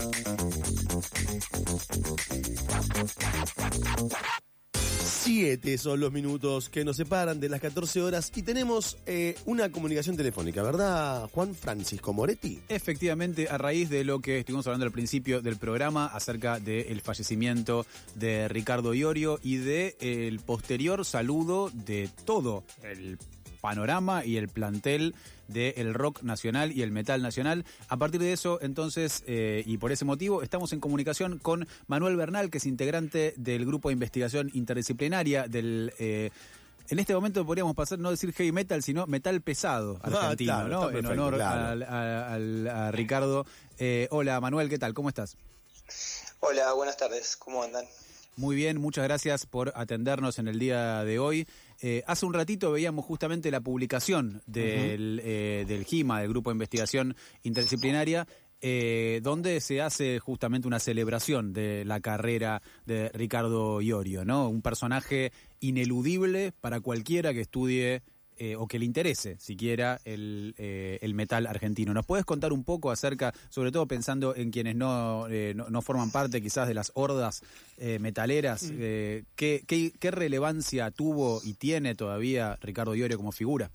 Siete son los minutos que nos separan de las 14 horas y tenemos una comunicación telefónica, ¿verdad, Juan Francisco Moretti? Efectivamente, a raíz de lo que estuvimos hablando al principio del programa acerca del fallecimiento de Ricardo Iorio y del posterior saludo de todo el panorama y el plantel del rock nacional y el metal nacional. A partir de eso, entonces, y por ese motivo, estamos en comunicación con Manuel Bernal, que es integrante del grupo de investigación interdisciplinaria del... en este momento podríamos pasar, no decir heavy metal, sino metal pesado argentino, claro, ¿no? En honor a Ricardo. Hola, Manuel, ¿qué tal? ¿Cómo estás? Hola, buenas tardes. ¿Cómo andan? Muy bien, muchas gracias por atendernos en el día de hoy. Hace un ratito veíamos justamente la publicación del GIMA, del Grupo de Investigación Interdisciplinaria, donde se hace justamente una celebración de la carrera de Ricardo Iorio, ¿no? Un personaje ineludible para cualquiera que estudie o que le interese siquiera el metal argentino. ¿Nos puedes contar un poco acerca, sobre todo pensando en quienes no forman parte quizás de las hordas metaleras, qué relevancia tuvo y tiene todavía Ricardo Iorio como figura?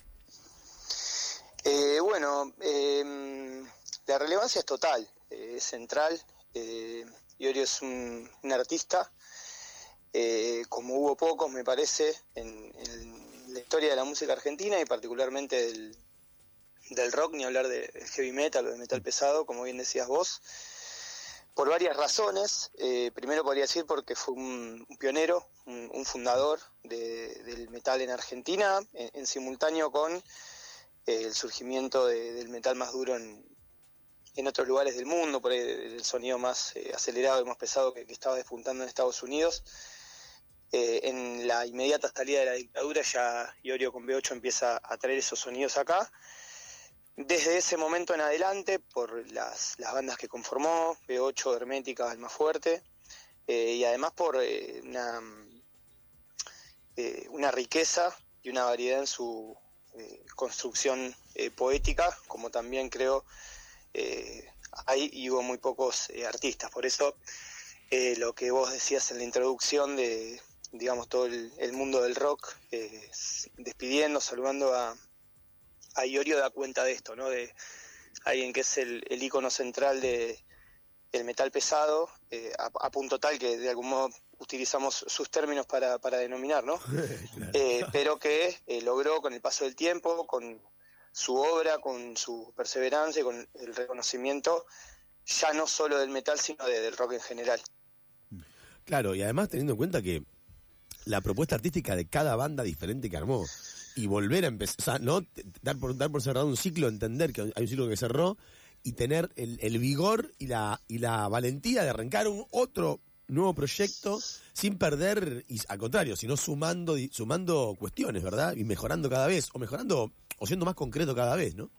La relevancia es total, es central. Iorio es un artista, como hubo pocos, me parece, en la historia de la música argentina y particularmente del rock, ni hablar de heavy metal o de metal pesado, como bien decías vos, por varias razones. Primero podría decir porque fue un pionero, un fundador del metal en Argentina, en simultáneo con el surgimiento del metal más duro en otros lugares del mundo, por ahí el sonido más acelerado y más pesado que estaba despuntando en Estados Unidos. En la inmediata salida de la dictadura ya Iorio con B8 empieza a traer esos sonidos acá. Desde ese momento en adelante, por las bandas que conformó, B8, Hermética, Almafuerte, y además por una riqueza y una variedad en su construcción poética, como también creo hay y hubo muy pocos artistas. Por eso lo que vos decías en la introducción de, digamos, todo el mundo del rock, despidiendo, saludando a Iorio, da cuenta de esto, ¿no? De alguien que es el ícono central del metal pesado, a punto tal que de algún modo utilizamos sus términos para denominar, ¿no? Claro. Pero que logró con el paso del tiempo, con su obra, con su perseverancia y con el reconocimiento, ya no solo del metal, sino del rock en general. Claro, y además teniendo en cuenta que la propuesta artística de cada banda diferente que armó, y volver a empezar, o sea, no dar por cerrado un ciclo, entender que hay un ciclo que cerró, y tener el vigor y la valentía de arrancar un otro nuevo proyecto sin perder, y al contrario, sino sumando cuestiones, ¿verdad? Y mejorando cada vez, o siendo más concreto cada vez, ¿no?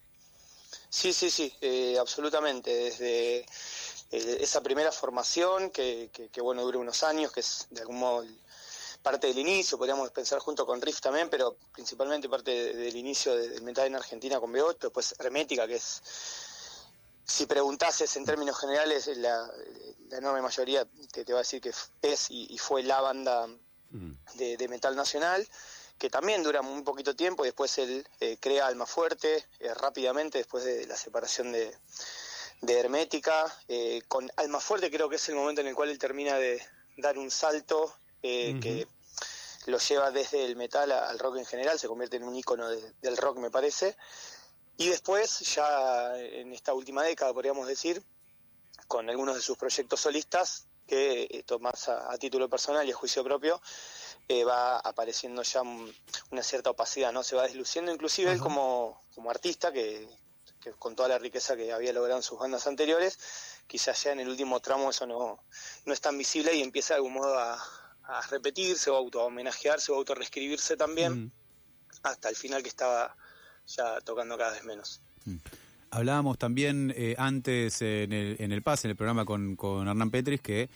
Sí, absolutamente. Desde esa primera formación que bueno, dura unos años, que es de algún modo parte del inicio, podríamos pensar junto con Riff también, pero principalmente parte del inicio del metal en Argentina con B8, después Hermética, que es, si preguntases en términos generales, la enorme mayoría te va a decir que es y fue la banda de metal nacional, que también dura un poquito tiempo, y después él crea Almafuerte rápidamente, después de la separación de Hermética. Con Almafuerte creo que es el momento en el cual él termina de dar un salto que lo lleva desde el metal al rock en general, se convierte en un ícono del rock, me parece. Y después, ya en esta última década, podríamos decir, con algunos de sus proyectos solistas, que esto más a título personal y a juicio propio, va apareciendo ya una cierta opacidad, ¿no? Se va desluciendo inclusive él como artista, que con toda la riqueza que había logrado en sus bandas anteriores, quizás ya en el último tramo eso no es tan visible y empieza de algún modo a repetirse o a auto-homenajearse o a auto-reescribirse también, hasta el final, que estaba ya tocando cada vez menos. Hablábamos también antes en el pase, en el programa con Hernán Petris, que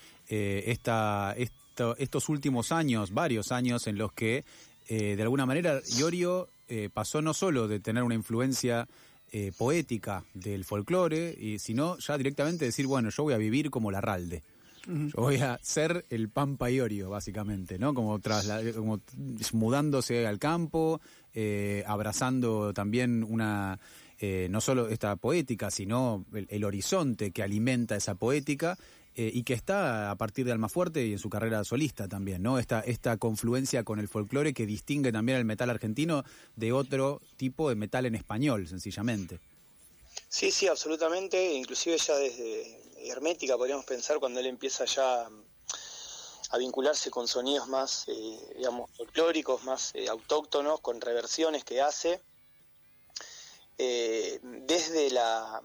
estos últimos años, varios años en los que de alguna manera Iorio pasó no solo de tener una influencia poética del folclore, y sino ya directamente decir, bueno, yo voy a vivir como Larralde. Yo voy a ser el Pampa Iorio, básicamente, ¿no? Como mudándose al campo, abrazando también una, no solo esta poética, sino el horizonte que alimenta esa poética, y que está a partir de Almafuerte y en su carrera solista también, ¿no? Esta confluencia con el folclore que distingue también al metal argentino de otro tipo de metal en español, sencillamente. Sí, sí, absolutamente. Inclusive ya desde Hermética podríamos pensar cuando él empieza ya a vincularse con sonidos más, digamos, folclóricos, más autóctonos, con reversiones que hace. Desde la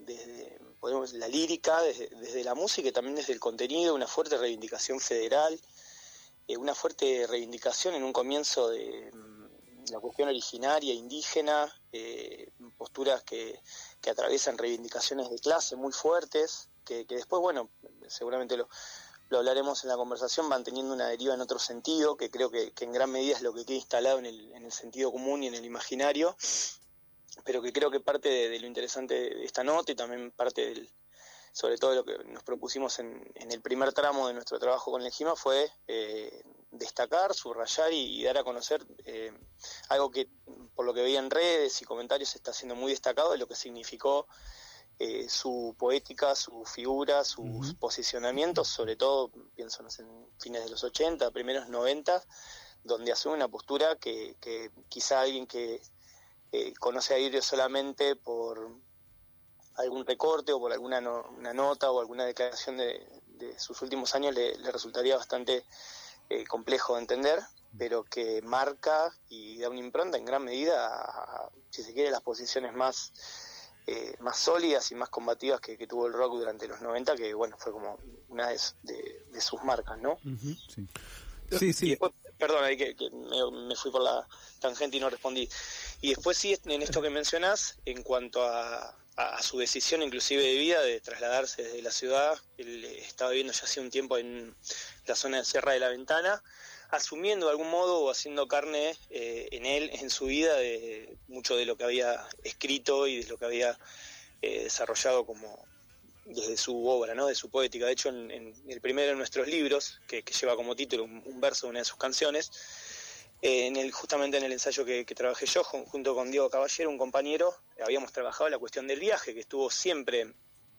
lírica, desde la música y también desde el contenido, una fuerte reivindicación federal, una fuerte reivindicación en un comienzo de la cuestión originaria, indígena, posturas que atraviesan reivindicaciones de clase muy fuertes, que después, bueno, seguramente lo hablaremos en la conversación, van teniendo una deriva en otro sentido, que creo que en gran medida es lo que queda instalado en el sentido común y en el imaginario, pero que creo que parte de lo interesante de esta nota y también parte sobre todo de lo que nos propusimos en el primer tramo de nuestro trabajo con el GIMA fue destacar, subrayar y dar a conocer algo que por lo que veía en redes y comentarios está siendo muy destacado de lo que significó su poética, su figura, sus posicionamientos, sobre todo pienso en fines de los 80, primeros 90, donde asume una postura que quizá alguien que conoce a Iorio solamente por algún recorte o por alguna una nota o alguna declaración de sus últimos años le resultaría bastante complejo de entender, pero que marca y da una impronta en gran medida a, si se quiere, las posiciones más sólidas y más combativas que tuvo el rock durante los 90, que bueno, fue como una de sus marcas, ¿no? Sí. Sí, sí. Y después, perdón, ahí que me fui por la tangente y no respondí. Y después sí, en esto que mencionás, en cuanto a su decisión inclusive de vida de trasladarse desde la ciudad, él estaba viviendo ya hace un tiempo en la zona de Sierra de la Ventana, asumiendo de algún modo o haciendo carne en su vida, de mucho de lo que había escrito y de lo que había desarrollado como desde su obra, ¿no? De su poética. De hecho, en el primero de nuestros libros, que lleva como título un verso de una de sus canciones, justamente en el ensayo que trabajé yo junto con Diego Caballero, un compañero, habíamos trabajado la cuestión del viaje, que estuvo siempre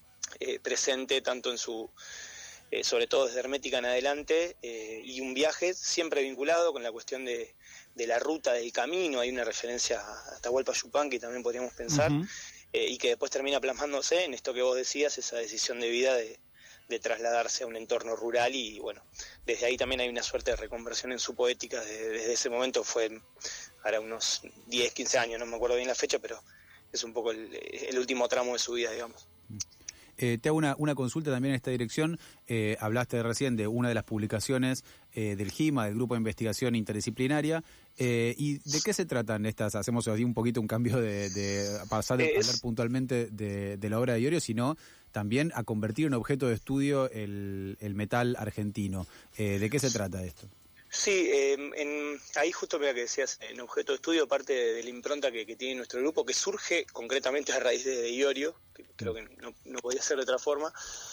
presente tanto en su, sobre todo desde Hermética en adelante, y un viaje siempre vinculado con la cuestión de la ruta, del camino. Hay una referencia a Atahualpa Yupanqui también podríamos pensar, y que después termina plasmándose en esto que vos decías, esa decisión de vida de trasladarse a un entorno rural, y bueno, desde ahí también hay una suerte de reconversión en su poética. Desde ese momento fue ahora unos 10, 15 años, no me acuerdo bien la fecha, pero es un poco el último tramo de su vida, digamos. Te hago una consulta también en esta dirección. Hablaste recién de una de las publicaciones del GIMA, del Grupo de Investigación Interdisciplinaria. ¿Y de qué se tratan estas? Hacemos así un poquito un cambio de pasar de hablar puntualmente de la obra de Iorio, sino también a convertir en objeto de estudio el metal argentino. ¿De qué se trata esto? Sí, ahí justo mira que decías, en objeto de estudio, parte de la impronta que tiene nuestro grupo, que surge concretamente a raíz de Iorio, que creo que no podía ser de otra forma,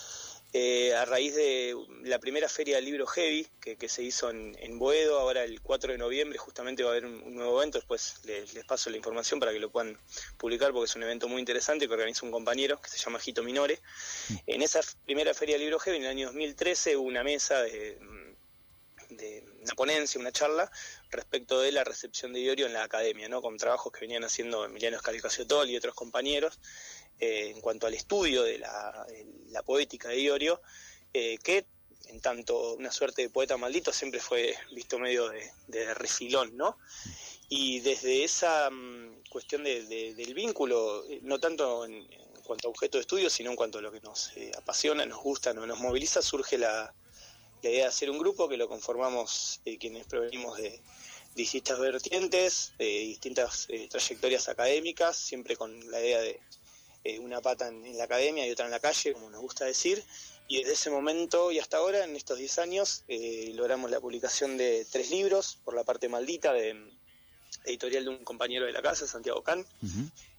a raíz de la primera feria del libro Heavy, que se hizo en Boedo, ahora el 4 de noviembre, justamente va a haber un nuevo evento, después les paso la información para que lo puedan publicar, porque es un evento muy interesante que organiza un compañero que se llama Jito Minore. En esa primera feria del libro Heavy, en el año 2013, hubo una mesa de una ponencia, una charla respecto de la recepción de Iorio en la academia, ¿no? Con trabajos que venían haciendo Emiliano Scalcasiotol y otros compañeros en cuanto al estudio de la poética de Iorio, que en tanto una suerte de poeta maldito siempre fue visto medio de refilón, ¿no? Y desde esa cuestión del vínculo, no tanto en cuanto a objeto de estudio, sino en cuanto a lo que nos apasiona, nos gusta, nos moviliza, surge la idea de hacer un grupo que lo conformamos quienes provenimos de distintas vertientes, de distintas trayectorias académicas, siempre con la idea de una pata en la academia y otra en la calle, como nos gusta decir, y desde ese momento y hasta ahora, en estos 10 años, logramos la publicación de 3 libros, por la parte maldita, de editorial de un compañero de la casa, Santiago Can,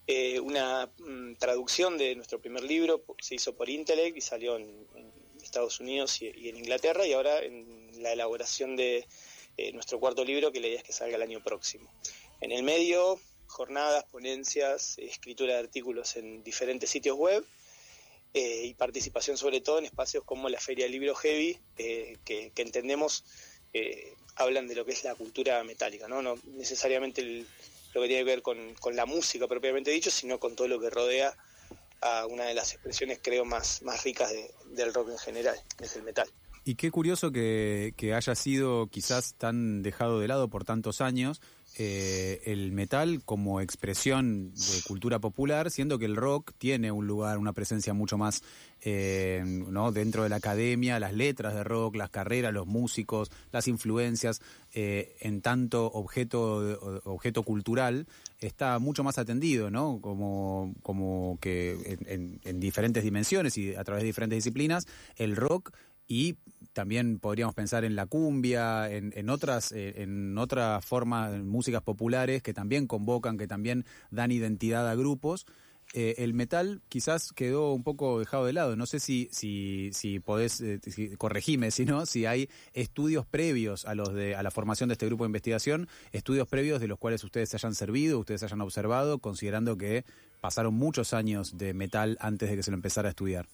una traducción de nuestro primer libro, se hizo por Intelect y salió en Estados Unidos y en Inglaterra, y ahora en la elaboración de nuestro cuarto libro, que la idea es que salga el año próximo. En el medio, jornadas, ponencias, escritura de artículos en diferentes sitios web, y participación sobre todo en espacios como la Feria del Libro Heavy, que entendemos hablan de lo que es la cultura metálica, no necesariamente lo que tiene que ver con la música propiamente dicho, sino con todo lo que rodea a una de las expresiones, creo, más ricas del rock en general, que es el metal. Y qué curioso que haya sido quizás tan dejado de lado por tantos años el metal como expresión de cultura popular, siendo que el rock tiene un lugar, una presencia mucho más ¿no? dentro de la academia, las letras de rock, las carreras, los músicos, las influencias, en tanto objeto cultural, está mucho más atendido, ¿no? Como que en diferentes dimensiones y a través de diferentes disciplinas, el rock. Y también podríamos pensar en la cumbia, en otras formas, músicas populares que también convocan, que también dan identidad a grupos. El metal quizás quedó un poco dejado de lado. No sé si podés, corregime, si hay estudios previos a la formación de este grupo de investigación, estudios previos de los cuales ustedes se hayan servido, ustedes hayan observado, considerando que pasaron muchos años de metal antes de que se lo empezara a estudiar.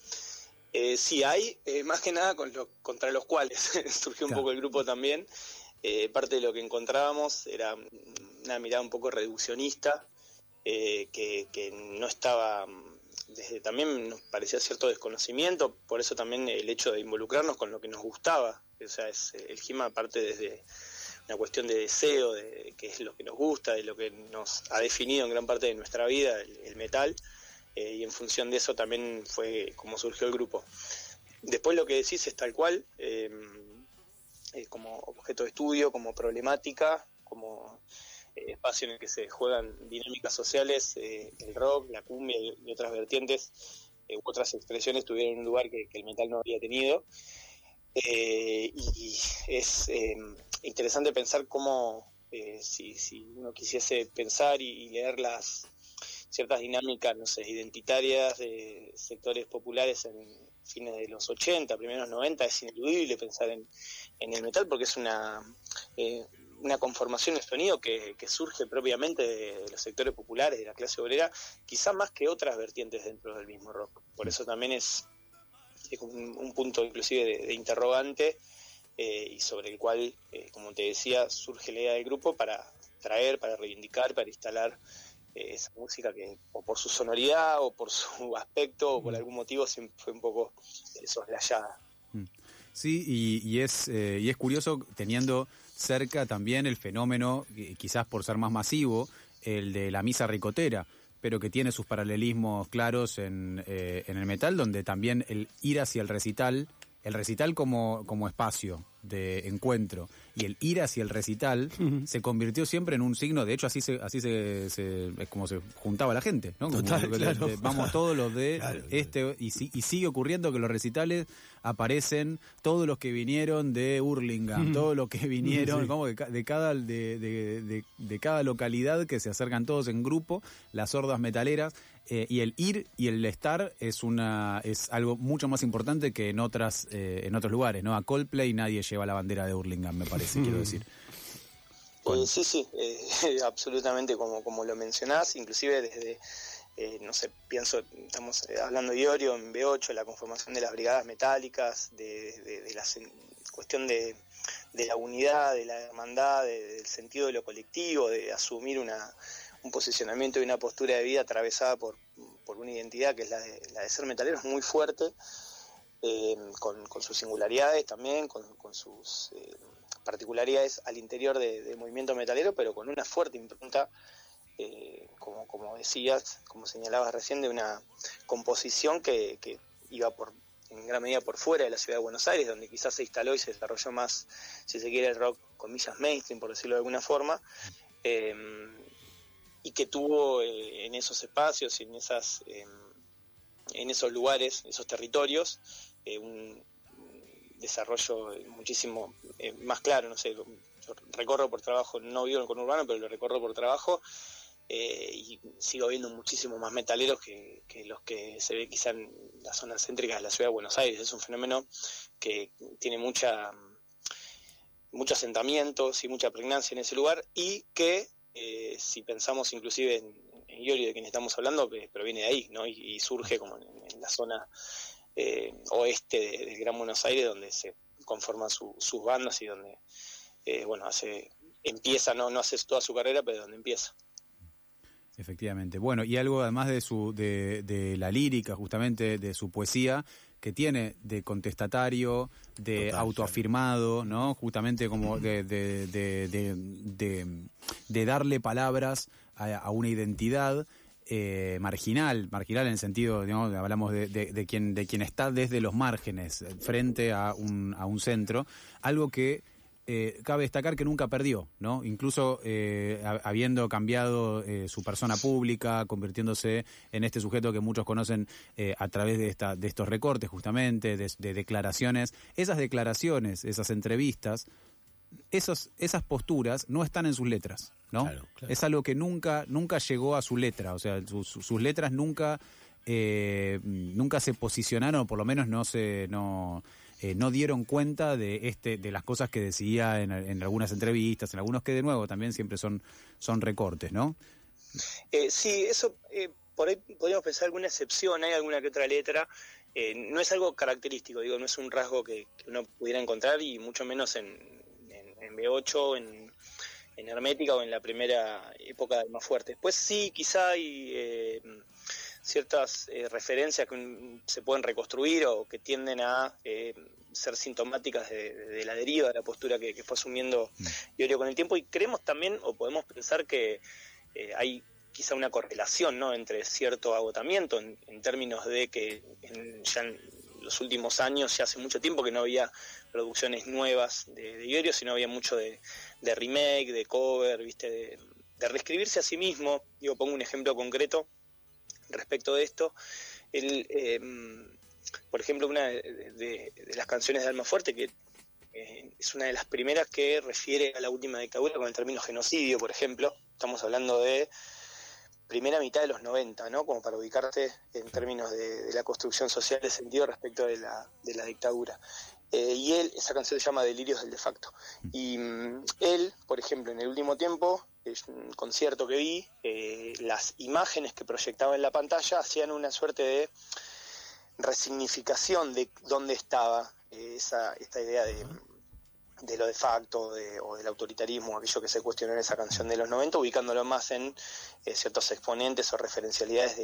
Sí hay, más que nada contra los cuales surgió un poco el grupo también. Parte de lo que encontrábamos era una mirada un poco reduccionista, que no estaba, también nos parecía cierto desconocimiento, por eso también el hecho de involucrarnos con lo que nos gustaba, o sea, el GIMA parte desde una cuestión de deseo, de qué es lo que nos gusta, de lo que nos ha definido en gran parte de nuestra vida, el metal. Y en función de eso también fue como surgió el grupo. Después lo que decís es tal cual, como objeto de estudio, como problemática, como espacio en el que se juegan dinámicas sociales, el rock, la cumbia y otras vertientes, u otras expresiones tuvieron un lugar que el metal no había tenido. Y es interesante pensar cómo, si uno quisiese pensar y leer ciertas dinámicas, no sé, identitarias de sectores populares en fines de los 80, primeros 90, es ineludible pensar en el metal, porque es una conformación de sonido que surge propiamente de los sectores populares, de la clase obrera, quizá más que otras vertientes dentro del mismo rock. Por eso también es un punto inclusive de interrogante, y sobre el cual, como te decía, surge la idea del grupo para traer, para reivindicar, para instalar esa música que, o por su sonoridad, o por su aspecto, o por algún motivo, siempre fue un poco soslayada. Sí, y es curioso teniendo cerca también el fenómeno, quizás por ser más masivo, el de la misa ricotera, pero que tiene sus paralelismos claros en el metal, donde también el ir hacia el recital como espacio de encuentro y el ir hacia el recital se convirtió siempre en un signo. De hecho, así es como se juntaba la gente, ¿no? Total, claro. Vamos todos los de claro. y sigue ocurriendo que los recitales aparecen todos los que vinieron de Hurlingham, todos los que vinieron como de cada localidad, que se acercan todos en grupo, las hordas metaleras. Y el ir y el estar es algo mucho más importante que en otros lugares, ¿no? A Coldplay nadie lleva la bandera de Hurlingham, me parece, quiero decir. Sí, absolutamente como lo mencionás, inclusive desde, no sé, estamos hablando de Iorio en B8, la conformación de las brigadas metálicas, de la cuestión de la unidad, de la hermandad, del sentido de lo colectivo, de asumir un posicionamiento y una postura de vida atravesada por una identidad que es la de ser metalero, es muy fuerte, con sus singularidades también, con sus particularidades al interior del movimiento metalero, pero con una fuerte impronta, como decías, como señalabas recién, de una composición que iba en gran medida por fuera de la ciudad de Buenos Aires, donde quizás se instaló y se desarrolló más, si se quiere, el rock, comillas, mainstream, por decirlo de alguna forma, y que tuvo en esos espacios y en esos lugares, esos territorios, un desarrollo muchísimo más claro. No sé, yo recorro por trabajo, no vivo en el conurbano, pero lo recorro por trabajo, y sigo viendo muchísimos más metaleros que los que se ve quizá en las zonas céntricas de la ciudad de Buenos Aires. Es un fenómeno que tiene muchos asentamientos y mucha pregnancia en ese lugar, y que si pensamos inclusive en Iorio, de quien estamos hablando, proviene de ahí, ¿no? Y surge como en la zona oeste del Gran Buenos Aires, donde se conforman sus bandas y donde empieza, no hace toda su carrera, pero donde empieza. Efectivamente. Bueno, y algo además de la lírica, justamente, de su poesía, que tiene de contestatario, de autoafirmado, ¿no? Justamente como de darle palabras a una identidad marginal en el sentido, digamos, hablamos de quien está desde los márgenes, frente a un centro, algo que cabe destacar que nunca perdió, ¿no? Incluso habiendo cambiado su persona pública, convirtiéndose en este sujeto que muchos conocen a través de estos recortes, justamente, de declaraciones. Esas declaraciones, esas entrevistas, esas posturas no están en sus letras, ¿no? Claro. Es algo que nunca llegó a su letra, o sea, sus letras nunca se posicionaron, o por lo menos no dieron cuenta de las cosas que decía en algunas entrevistas, en algunos que de nuevo también siempre son recortes, ¿no? Sí, eso por ahí podríamos pensar alguna excepción, hay alguna que otra letra, no es algo característico, digo, no es un rasgo que uno pudiera encontrar, y mucho menos en B8, en Hermética o en la primera época de Almafuerte. Después sí, quizá hay ciertas referencias que se pueden reconstruir o que tienden a ser sintomáticas de la deriva, de la postura que fue asumiendo Iorio con el tiempo, y creemos también, o podemos pensar que hay quizá una correlación, ¿no?, entre cierto agotamiento en términos de que ya en los últimos años, ya hace mucho tiempo que no había producciones nuevas de Iorio, sino había mucho de remake, de cover, ¿viste?, de reescribirse a sí mismo. Digo, pongo un ejemplo concreto respecto de esto. Por ejemplo, una de las canciones de Almafuerte, que es una de las primeras que refiere a la última dictadura con el término genocidio, por ejemplo. Estamos hablando de primera mitad de los 90, ¿no?, como para ubicarte en términos de la construcción social de sentido respecto de la dictadura. Y esa canción se llama Delirios del de facto. Y él, por ejemplo, en el último tiempo, es un concierto que vi, las imágenes que proyectaba en la pantalla hacían una suerte de resignificación de dónde estaba esta idea de lo de facto o del autoritarismo, aquello que se cuestionó en esa canción de los 90, ubicándolo más en ciertos exponentes o referencialidades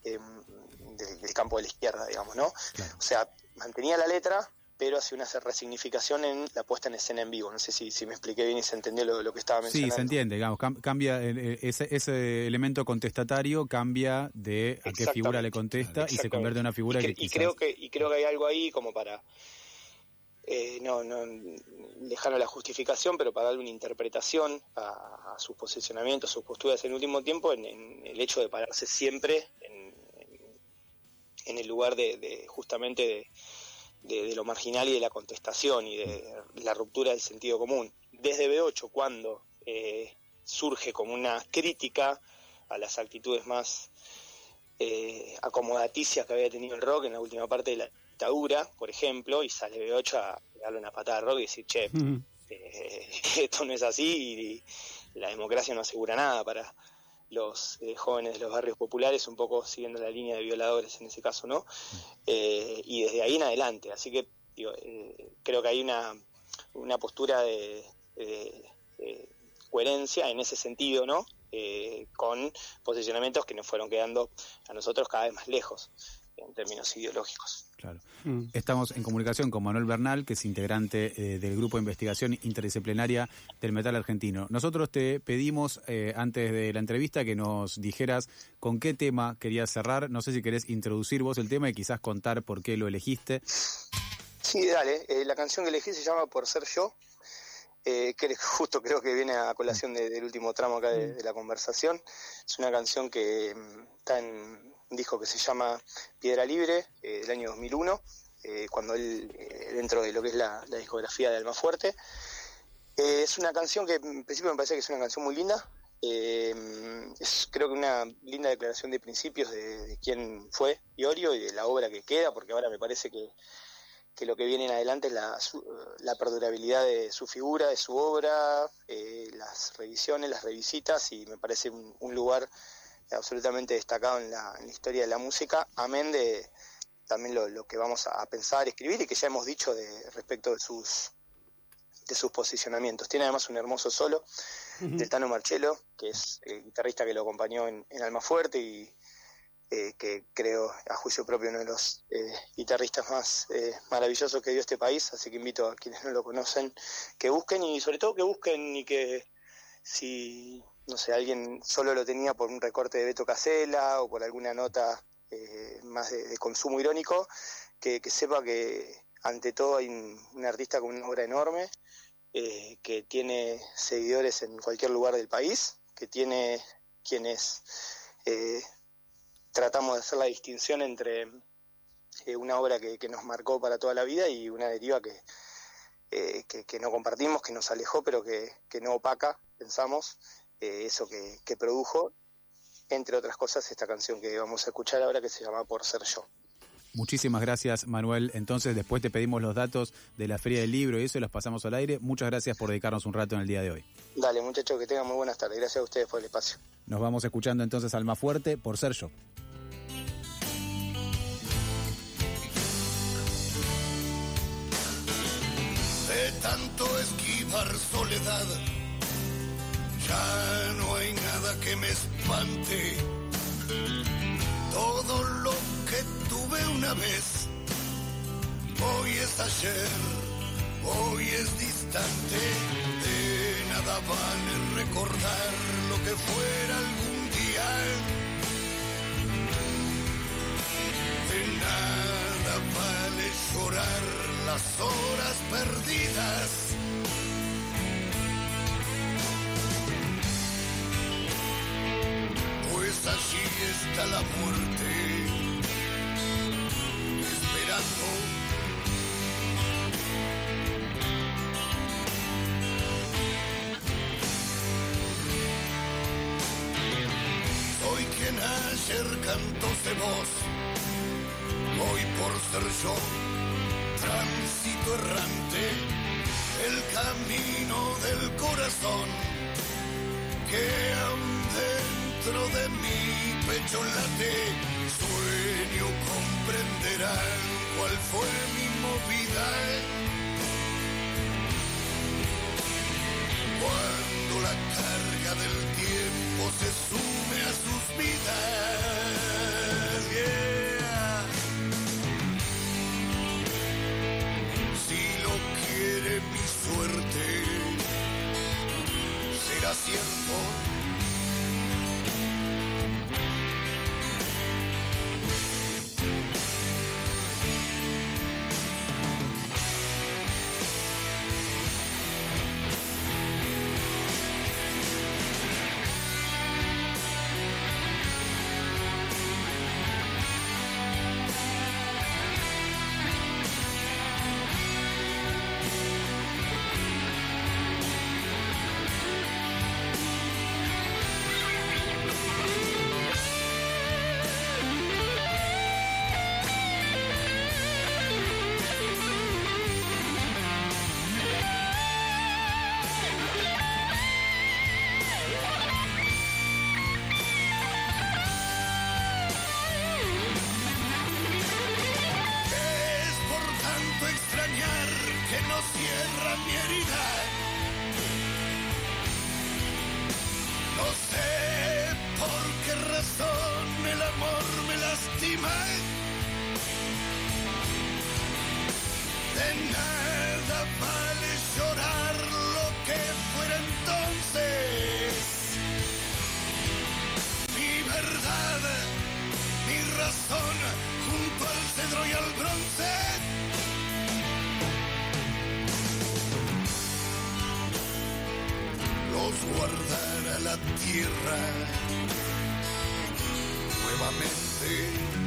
del campo de la izquierda, digamos, ¿no? Claro. O sea, mantenía la letra, pero hace una resignificación en la puesta en escena en vivo. No sé si me expliqué bien y se entendió lo que estaba mencionando. Sí, se entiende, digamos, cambia ese elemento contestatario, cambia de a qué figura le contesta y se convierte en una figura que quizás... Y creo que hay algo ahí como para, no lejano la justificación, pero para darle una interpretación a sus posicionamientos, sus posturas en el último tiempo, en el hecho de pararse siempre en el lugar justamente de lo marginal y de la contestación y de la ruptura del sentido común. Desde B8, cuando surge como una crítica a las actitudes más acomodaticias que había tenido el rock en la última parte de la dictadura, por ejemplo, y sale B8 a darle una patada al rock y decir, che, esto no es así, y la democracia no asegura nada para los jóvenes de los barrios populares, un poco siguiendo la línea de violadores en ese caso, ¿no? Y desde ahí en adelante, así que digo, creo que hay una postura de coherencia en ese sentido, ¿no? Con posicionamientos que nos fueron quedando a nosotros cada vez más lejos en términos ideológicos. Claro. Estamos en comunicación con Manuel Bernal, que es integrante del Grupo de Investigación Interdisciplinaria del Metal Argentino. Nosotros te pedimos, antes de la entrevista, que nos dijeras con qué tema querías cerrar. No sé si querés introducir vos el tema y quizás contar por qué lo elegiste. Sí, dale. La canción que elegí se llama Por Ser Yo, que justo creo que viene a colación del último tramo acá de la conversación. Es una canción que está en un disco que se llama Piedra Libre, del año 2001, cuando él, dentro de lo que es la discografía de Almafuerte. Es una canción que en principio me parece que es una canción muy linda, Es creo que una linda declaración de principios de quién fue Iorio y de la obra que queda, porque ahora me parece que lo que viene en adelante es la perdurabilidad de su figura, de su obra, las revisiones, las revisitas, y me parece un lugar absolutamente destacado en la historia de la música, amén de también lo que vamos a pensar, escribir, y que ya hemos dicho respecto de sus posicionamientos. Tiene además un hermoso solo del Tano Marcello, que es el guitarrista que lo acompañó en Almafuerte y que creo, a juicio propio, uno de los guitarristas más maravillosos que dio este país, así que invito a quienes no lo conocen que busquen, y sobre todo que busquen, y que si, no sé, alguien solo lo tenía por un recorte de Beto Casella o por alguna nota más de consumo irónico, que sepa que ante todo hay un artista con una obra enorme, que tiene seguidores en cualquier lugar del país, que tiene quienes tratamos de hacer la distinción entre una obra que nos marcó para toda la vida y una deriva que no compartimos, que nos alejó, pero que no opaca, pensamos, eso que produjo, entre otras cosas, esta canción que vamos a escuchar ahora, que se llama Por Ser Yo. Muchísimas gracias, Manuel. Entonces, después te pedimos los datos de la Feria del Libro y eso, y los pasamos al aire. Muchas gracias por dedicarnos un rato en el día de hoy. Dale, muchachos, que tengan muy buenas tardes. Gracias a ustedes por el espacio. Nos vamos escuchando entonces Almafuerte, Por Ser Yo. De tanto esquivar soledad, ya no hay nada que me espante. Todo lo que tuve una vez, hoy es ayer, hoy es distante. De nada vale recordar lo que fuera algún día. De nada vale llorar las horas perdidas. Pues allí está la muerte, esperando. Soy quien ayer cantó de voz, hoy por ser yo, tránsito errante, el camino del corazón, que aún dentro de mi pecho late. Sueño comprenderán cuál fue mi movida, cuando la carga del tiempo se sume a sus vidas. Yeah. Si lo quiere mi suerte, será cierto. Cierra mi herida. No sé por qué razón el amor me lastima. De nada vale llorar lo que fuera entonces. Mi verdad, mi razón, junto al cedro y al bronce. Los guardará la tierra nuevamente.